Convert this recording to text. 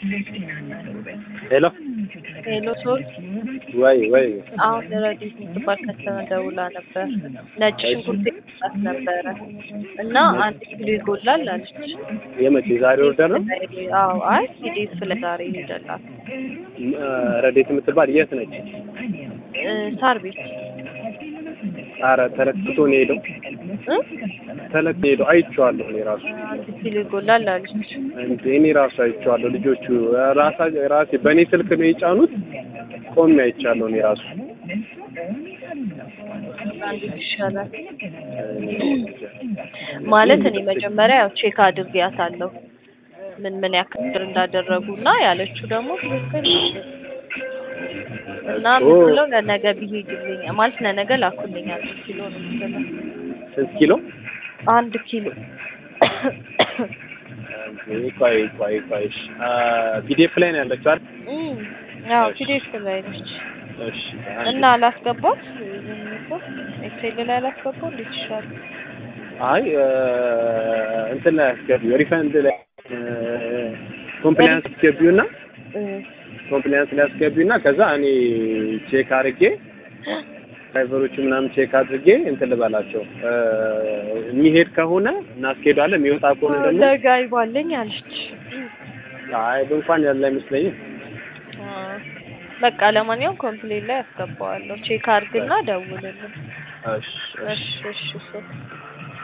ሄሎ ሄሎ ሶል ወይ አሁን ረዲት የምትባል ከተማ ደውላ ነበር። ነጭ ሽንኩርት ይጣት ነበረ እና አንድ ኪሎ ይጎላል አለች። የመቼ ዛሬ ወርደር ነው? አዎ አይ ሂዴት ስለዛሬ ሄደላት። ረዲት የምትባል የት ነች? ሳር ቤት። ኧረ ተለክቶ ነው ሄደው ተለክቶ ሄደው አይቼዋለሁ። እኔ ራሱ አንድ ኪሎ ይጎላል አለች። እኔ ራሱ አይቼዋለሁ። ልጆቹ ራሴ በእኔ ስልክ ነው የጫኑት። ቆሜ አይቻለሁ እኔ ራሱ። አንድ ይሻላል ማለት እኔ መጀመሪያ ያው ቼክ አድርጌያታለሁ ምን ያክል እንዳደረጉና ያለችው ደግሞ ትክክል እና ምንድነው ለነገ ቢሄድልኝ ማለት ለነገ ላኩልኝ አንድ ኪሎ ነው የምትለው። ስንት ኪሎ? አንድ ኪሎ። ቆይ ፒዲኤፍ ላይ ነው ያለችው አይደል? አዎ ፒዲኤፍ ላይ ነች። እሺ እና አላስገባት ኤክሴል ላይ አላስገባው እንዴት ይሻላል? አይ እንትን ላይ አስገቢው ሪፈንድ ላይ ኮምፕላያንስ አስገቢውና ኮምፕላያንስ ላይ አስገቢውና ከዛ እኔ ቼክ አድርጌ ድራይቨሮቹ ምናምን ቼክ አድርጌ እንትን ልበላቸው። የሚሄድ ከሆነ እናስኬዳለን፣ የሚወጣ ከሆነ ደግሞ ለጋይ ባለኝ አለች። አይ እንኳን ያለ አይመስለኝም። በቃ ለማንኛውም ኮምፕሌት ላይ አስገባዋለሁ። ቼክ አድርግና ደውልልኝ። እሺ እሺ